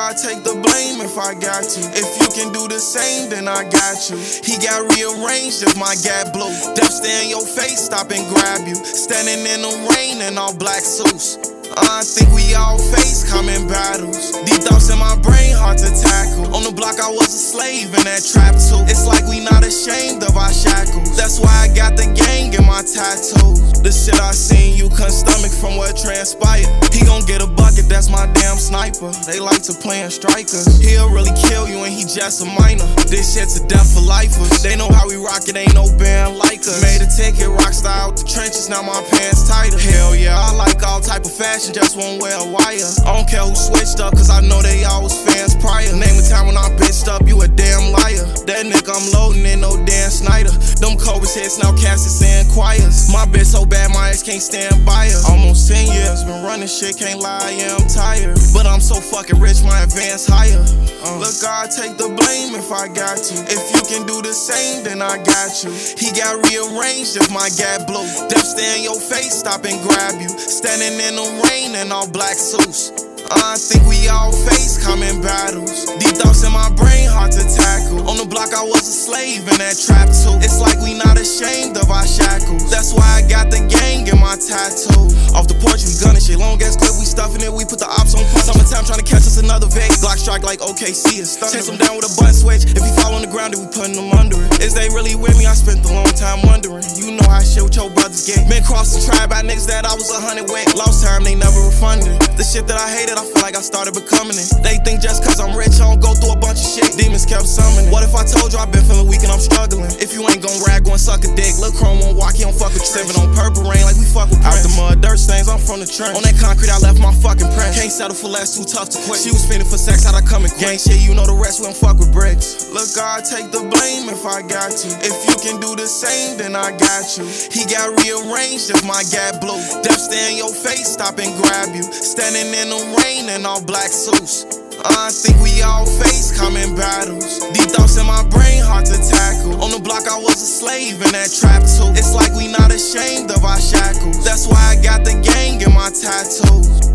God, take the blame if I got to. If you can do the same, then I got you. He got rearranged if my gap blew. Death stare in your face, stop and grab you. Standing in the rain in all black suits. I think we all face common battles. Deep thoughts in my brain, hard to tackle. On the block, I was a slave in that trap too. It's like we not ashamed of our shackles. That's why I got the gang in my tattoos. The shit I seen, you couldn't stomach from what transpired. He gon' get a bucket, that's my damn sniper. They like to play in strikers. He'll really kill you and he just a minor. This shit's a death for lifers. They know how we rock it, ain't no band like us. Made a ticket, rockstar out the trenches, now my pants tighter. Hell yeah, I like all type of fashion, just won't wear a wire. I don't care who switched up, cause I know they all was fans prior. Name a time when I bitched up, you a damn liar. That nigga I'm loading in, no Dan Snyder. Them Cobras hits, now Cassius and choirs. My bitch so bad, my ex can't stand by her. Almost 10 years, been running shit, can't lie, yeah, I'm tired. But I'm so fucking rich, my advance higher. Look, God, take the blame if I got to. If you can do the same, then I got you. He got rearranged if my gap blew. Death stare in your face, stop and grab you. Standing in the rain in all black suits. I think we all face common battles. Deep thoughts in my brain, hard to tackle. On the block, I was a slave in that trap too. It's like we not ashamed of our shackles. That's why I got the gang in my tattoo. Off the porch, we gunning shit. Long ass clip, we stuffing it. We put the ops on punch. Summertime trying to catch us another Vegas. Glock strike like OKC is stunning. Chase him down with a button switch. If he fall on the ground, then we putting him under it. Is they really with me? I spent a long time wondering. You know how shit with your brothers get. Been crossed the tribe by niggas that I was 100 with. Lost time, they never refunded. The shit that I hated, I feel like I started becoming it. They think just cause I'm rich, I don't go through a bunch of shit. Demons kept summoning. What if I told you I've been feeling weak and I'm struggling? If you ain't gon' rag, go and suck a dick. Lil' Chrome won't walk, he don't fuck with you. Sippin' on purple rain like we fuck with Prince. Out the mud, dirt stains, I'm from the trench. On that concrete, I left my fucking print. Can't settle for less, too tough to quit. She was fiending for sex, how'd I come and quit? Gang shit, you know the rest, we don't fuck with bricks. Look, God, take the blame if I got to. If you can do the same, then I got you. He got rearranged if my gap blew. Death stare in your face, stop and grab you. Standing in the rain in all black suits. I think we all face common battles. Deep thoughts in my brain, hard to tackle. On the block, I was a slave in that trap too. It's like we not ashamed of our shackles. That's why I got the gang in my tattoos.